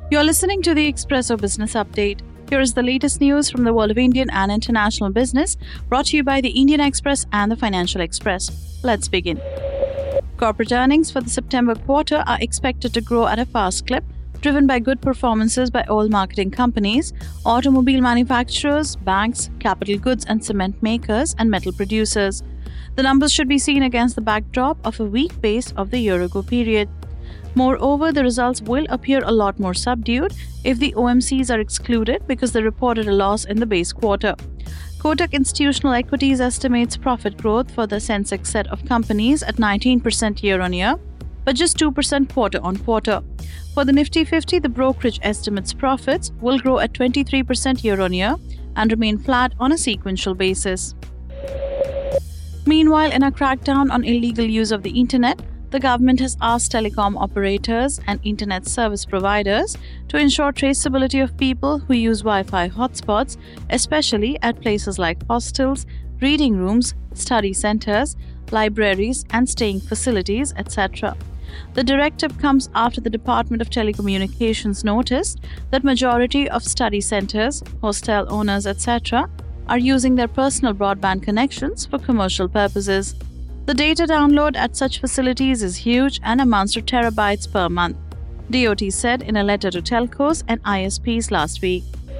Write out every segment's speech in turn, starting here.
You're listening to the Expresso Business Update. Here is the latest news from the world of Indian and international business, brought to you by the Indian Express and the Financial Express. Let's begin. Corporate earnings for the September quarter are expected to grow at a fast clip, driven by good performances by oil marketing companies, automobile manufacturers, banks, capital goods and cement makers, and metal producers. The numbers should be seen against the backdrop of a weak base of the year-ago period. Moreover, the results will appear a lot more subdued if the OMCs are excluded because they reported a loss in the base quarter. Kotak Institutional Equities estimates profit growth for the Sensex set of companies at 19% year-on-year, but just 2% quarter-on-quarter. For the Nifty 50, the brokerage estimates profits will grow at 23% year-on-year and remain flat on a sequential basis. Meanwhile, in a crackdown on illegal use of the internet, the government has asked telecom operators and internet service providers to ensure traceability of people who use Wi-Fi hotspots, especially at places like hostels, reading rooms, study centers, libraries, and staying facilities, etc. The directive comes after the Department of Telecommunications noticed that majority of study centers, hostel owners, etc. are using their personal broadband connections for commercial purposes. The data download at such facilities is huge and amounts to terabytes per month, DOT said in a letter to telcos and ISPs last week.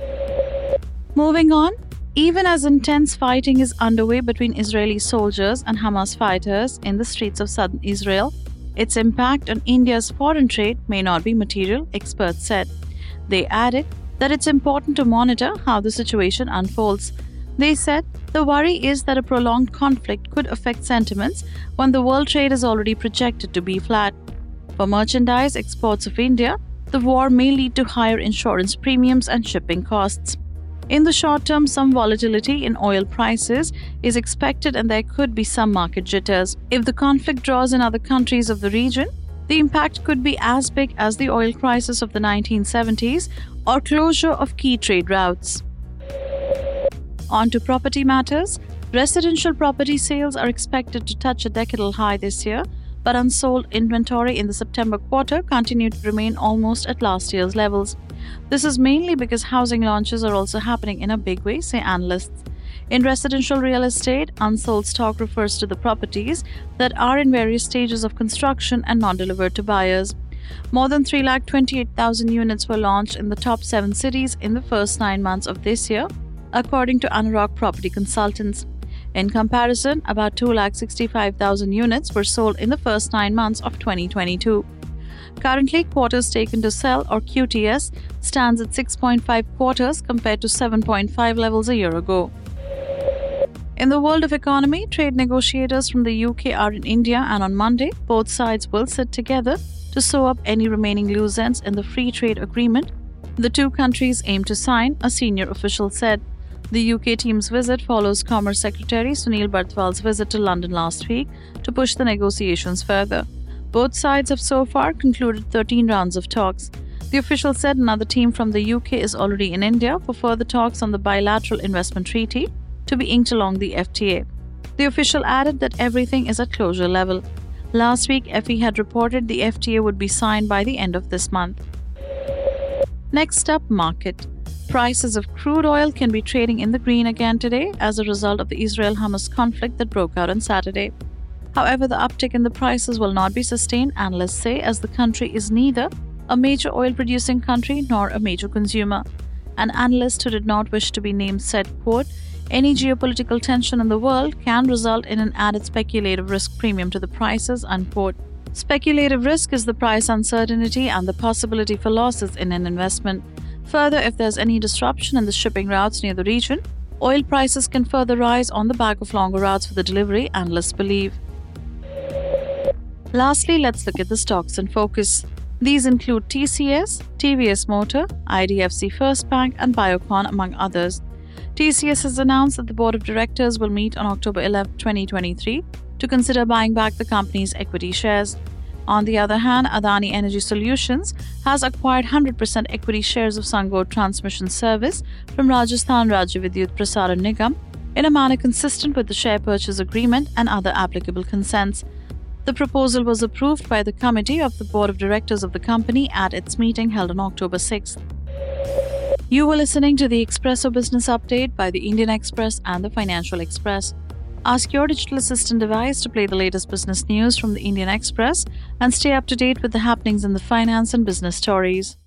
Moving on, even as intense fighting is underway between Israeli soldiers and Hamas fighters in the streets of southern Israel, its impact on India's foreign trade may not be material, experts said. They added that it's important to monitor how the situation unfolds. They said the worry is that a prolonged conflict could affect sentiments when the world trade is already projected to be flat. For merchandise exports of India, the war may lead to higher insurance premiums and shipping costs. In the short term, some volatility in oil prices is expected and there could be some market jitters. If the conflict draws in other countries of the region, the impact could be as big as the oil crisis of the 1970s or closure of key trade routes. On to property matters. Residential property sales are expected to touch a decadal high this year, but unsold inventory in the September quarter continued to remain almost at last year's levels. This is mainly because housing launches are also happening in a big way, say analysts. In residential real estate, unsold stock refers to the properties that are in various stages of construction and not delivered to buyers. More than 328,000 units were launched in the top 7 cities in the first 9 months of this year, according to Anurag Property Consultants. In comparison, about 265,000 units were sold in the first 9 months of 2022. Currently, quarters taken to sell, or QTS, stands at 6.5 quarters compared to 7.5 levels a year ago. In the world of economy, trade negotiators from the UK are in India, and on Monday, both sides will sit together to sew up any remaining loose ends in the free trade agreement the two countries aim to sign, a senior official said. The UK team's visit follows Commerce Secretary Sunil Barthwal's visit to London last week to push the negotiations further. Both sides have so far concluded 13 rounds of talks. The official said another team from the UK is already in India for further talks on the bilateral investment treaty to be inked along the FTA. The official added that everything is at closure level. Last week, FE had reported the FTA would be signed by the end of this month. Next up, market. Prices of crude oil can be trading in the green again today as a result of the Israel-Hamas conflict that broke out on Saturday. However, the uptick in the prices will not be sustained, analysts say, as the country is neither a major oil-producing country nor a major consumer. An analyst who did not wish to be named said, quote, "Any geopolitical tension in the world can result in an added speculative risk premium to the prices," unquote. Speculative risk is the price uncertainty and the possibility for losses in an investment. Further, if there's any disruption in the shipping routes near the region, oil prices can further rise on the back of longer routes for the delivery, analysts believe. Lastly, let's look at the stocks in focus. These include TCS, TVS Motor, IDFC First Bank, and Biocon, among others. TCS has announced that the board of directors will meet on October 11, 2023, to consider buying back the company's equity shares. On the other hand, Adani Energy Solutions has acquired 100% equity shares of Sangod Transmission Service from Rajasthan Rajya Vidyut Prasaran Nigam in a manner consistent with the share purchase agreement and other applicable consents. The proposal was approved by the committee of the Board of Directors of the company at its meeting held on October 6th. You were listening to the Expresso Business Update by the Indian Express and the Financial Express. Ask your digital assistant device to play the latest business news from the Indian Express and stay up to date with the happenings in the finance and business stories.